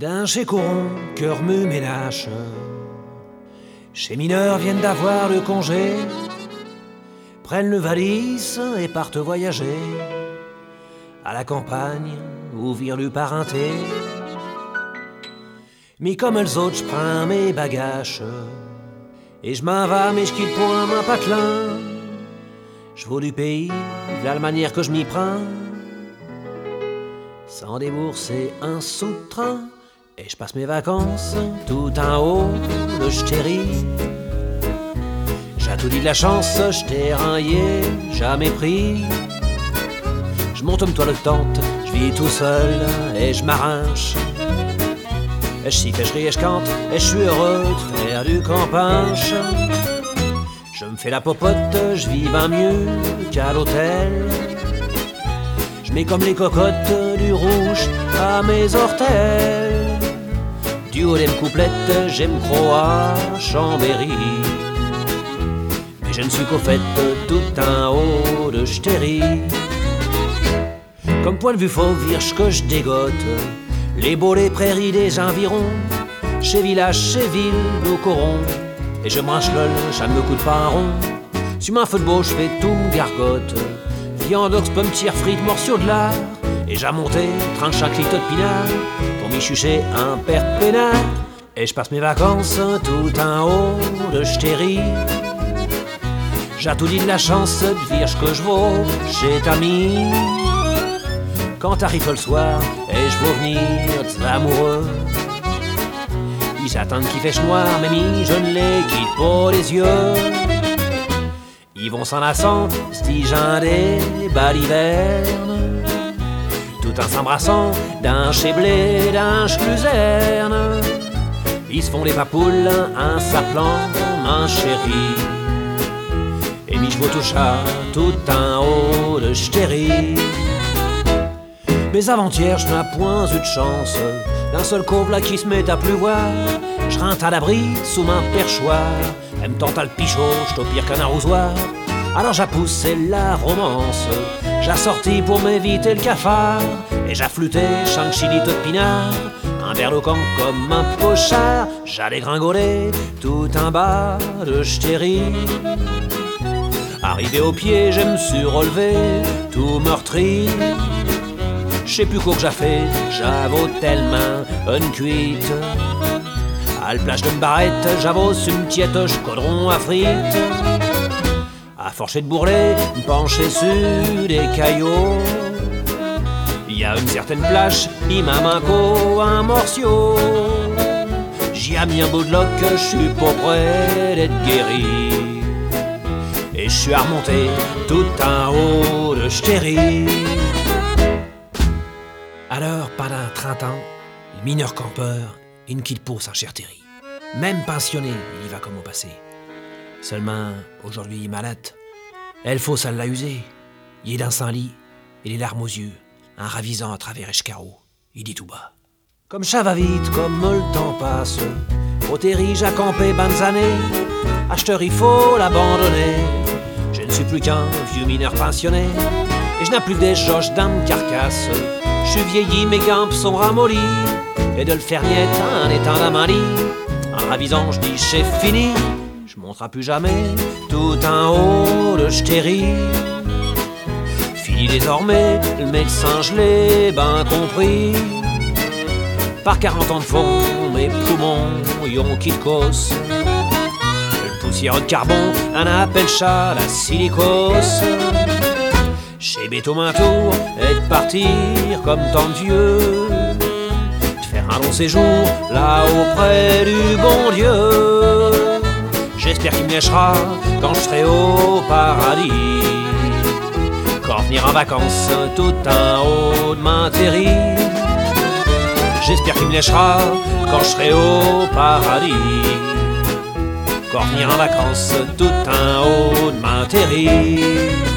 D'un chez Coron, cœur me ménage. Chez mineurs viennent d'avoir le congé, prennent le valise et partent voyager à la campagne ou vire le parenté. Mais comme elles autres, j'prends mes bagages et j'm'en vais, mais j'quitte point mon patelin. J'vaux du pays, v'là la manière que j'm'y prends, sans débourser un sou de train. Et je passe mes vacances tout en haut de Ch'téry. J'ai tout dit de la chance, j't'ai rien jamais pris. Je monte une toile de tente, je vis tout seul et je m'arrange. Et je siffle, je ris et je cante, et je suis heureux de faire du campage. Je me fais la popote, je vis bien mieux qu'à l'hôtel. Je mets comme les cocottes du rouge à mes orteils. Du haut des couplettes, j'aime croire à Chambéry. Mais je ne suis qu'au fait tout en haut de Ch'téry. Comme point de vue faux virge que je dégote les beaux, les prairies des environs, chez village, chez ville, au Coron. Et je branche lol, ça ne me coûte pas un rond. Sur ma feu de beau, je fais tout me gargote. Viande, ox, pommes, tire, frites, morceaux de lard. Et j'ai monté, tranche un clito de pinard pour m'y chucher un père peinard. Et je passe mes vacances tout en haut de Ch'téry. J'ai tout dit de la chance de virge que je vaux chez Tammy. Quand t'arrives le soir et je veux venir des amoureux, ils attendent qu'il fait noir, mais je ne les quitte pas les yeux. Ils vont s'en lassant, stigeant des balivernes, tout en s'embrassant d'un chez blé, d'un luzerne. Ils se font des papoules en s'appelant ma chérie. Et mi je vous touche tout en haut de Ch'téry. Mais avant-hier, je n'ai point eu de chance d'un seul cove là qui se met à pleuvoir. Je rentre à l'abri sous ma perchoir. Elle me tente à le pichot, j'suis au pire qu'un arrosoir. Alors j'ai poussé la romance, j'ai sorti pour m'éviter le cafard. Et j'ai flûté chant chilito de pinard, un verre d'eau comme un pochard. J'allais gringoler tout en bas de Ch'téry. Arrivé au pied, je me suis relevé tout meurtri. Je sais plus quoi que j'ai fait, j'avoue tellement une cuite. À la plage d'une barrette, j'avoue une tiète, j'codron à frites. À forcher de bourrelet, me pencher sur des caillots. Il y a une certaine plage, il m'a manqué un morceau. J'y ai mis un bout de loc, je suis pas près d'être guéri. Et je suis à remonter tout en haut de Ch'téry. Alors, pendant 30 ans, le mineur campeur, il ne quitte pas sa chère Terry. Même pensionné, il y va comme au passé. Seulement, aujourd'hui, il est malade. Elle faut ça l'a usé. Il est dans son lit, et les larmes aux yeux, en ravisant à travers Escarreau. Il dit tout bas: comme ça va vite, comme le temps passe. Au Terry, j'ai campé bonnes années. Acheteur, il faut l'abandonner. Je ne suis plus qu'un vieux mineur pensionné, et je n'ai plus que des joches dans ma carcasse. Je suis vieilli, mes gambes sont ramollies, et de le faire niette en étant dans ma lit. En ravisant, je dis c'est fini, je monterai plus jamais tout en haut de Ch'téry. Fini désormais, le médecin je l'ai ben compris. Par 40 ans de fond, mes poumons y'ont quitté cause. Le poussière de carbone, un appelle chat la silicose. Chez Béto un tour et de partir comme tant de vieux, de faire un long séjour là auprès du bon Dieu. J'espère qu'il me lâchera quand je serai au paradis, quand venir en vacances tout en haut de ma Terry. J'espère qu'il me lâchera quand je serai au paradis, quand venir en vacances tout en haut de ma Terry.